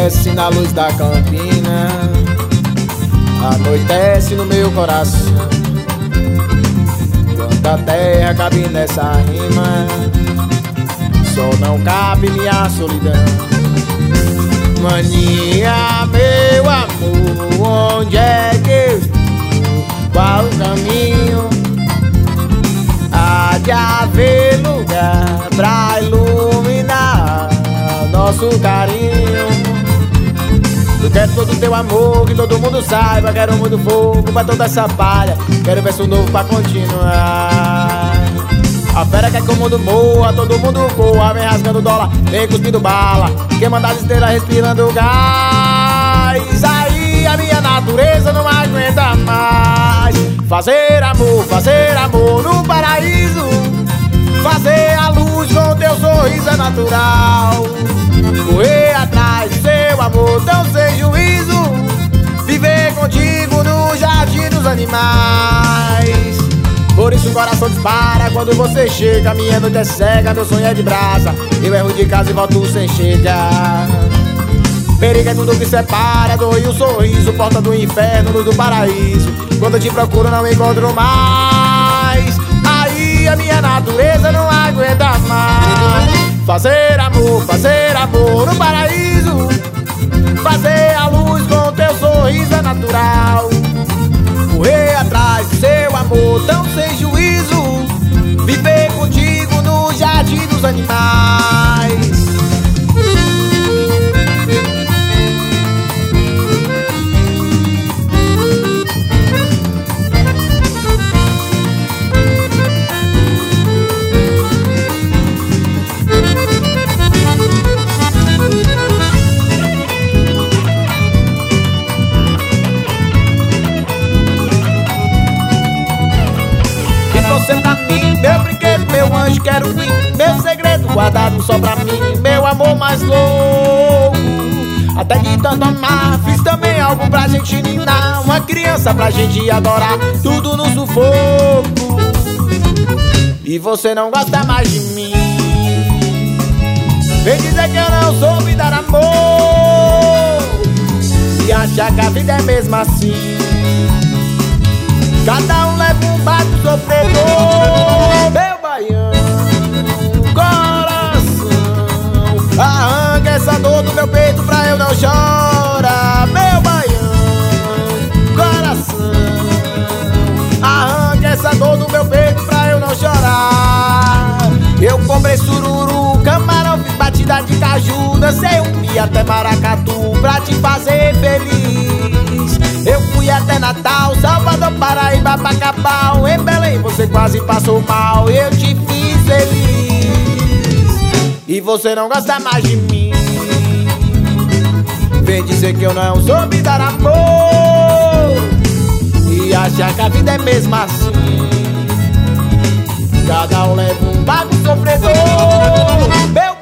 amanhece na luz da campina, anoitece no meu coração. Quanta terra cabe nessa rima, só não cabe minha solidão. Maninha, meu amor, onde é que eu estou? Qual o caminho? Há de haver lugar pra iluminar nosso carinho. Eu quero todo teu amor, que todo mundo saiba. Quero muito fogo pra toda essa palha. Quero verso novo pra continuar. A fera quer que o mundo morra, todo mundo corra. Vem rasgando dólar, vem cuspindo bala. Quem manda as estrelas respirando gás. Aí a minha natureza não aguenta mais. Fazer amor no paraíso. Fazer a luz com teu sorriso é natural. Correr atrás do seu amor tão sem juízo. Viver contigo no jardim dos animais. Por isso o coração dispara quando você chega. Minha noite é cega, meu sonho é de brasa. Eu erro de casa e volto sem chegar. Perigo é tudo que separa, dor e o sorriso. Porta do inferno, luz do paraíso. Quando eu te procuro não encontro mais. Aí a minha natureza não aguenta mais. Fazer amor no paraíso. Fazer a luz com teu sorriso é natural. Correr atrás do seu amor tão sem juízo. Viver contigo no jardim dos animais. Você pra mim, meu brinquedo, meu anjo, quero ir. Meu segredo guardado só pra mim. Meu amor mais louco. Até de tanto amar, fiz também algo pra gente ninar. Uma criança pra gente adorar, tudo no sufoco. E você não gosta mais de mim. Vem dizer que eu não soube dar amor. E achar que a vida é mesmo assim. Cada um leva um bato sofredor. Meu baiano, coração, arranca essa dor do meu peito pra eu não chorar. Meu baiano, coração, arranca essa dor do meu peito pra eu não chorar. Eu comprei sururu, camarão, fiz batida de caju. Dancei um dia até Maracatu pra te fazer feliz. Eu fui até Natal, Salvador, Paraíba, Bacabal. Em Belém você quase passou mal e eu te fiz feliz. E você não gosta mais de mim. Vem dizer que eu não soube dar amor. E achar que a vida é mesmo assim. Cada um leva um bago sofredor. Meu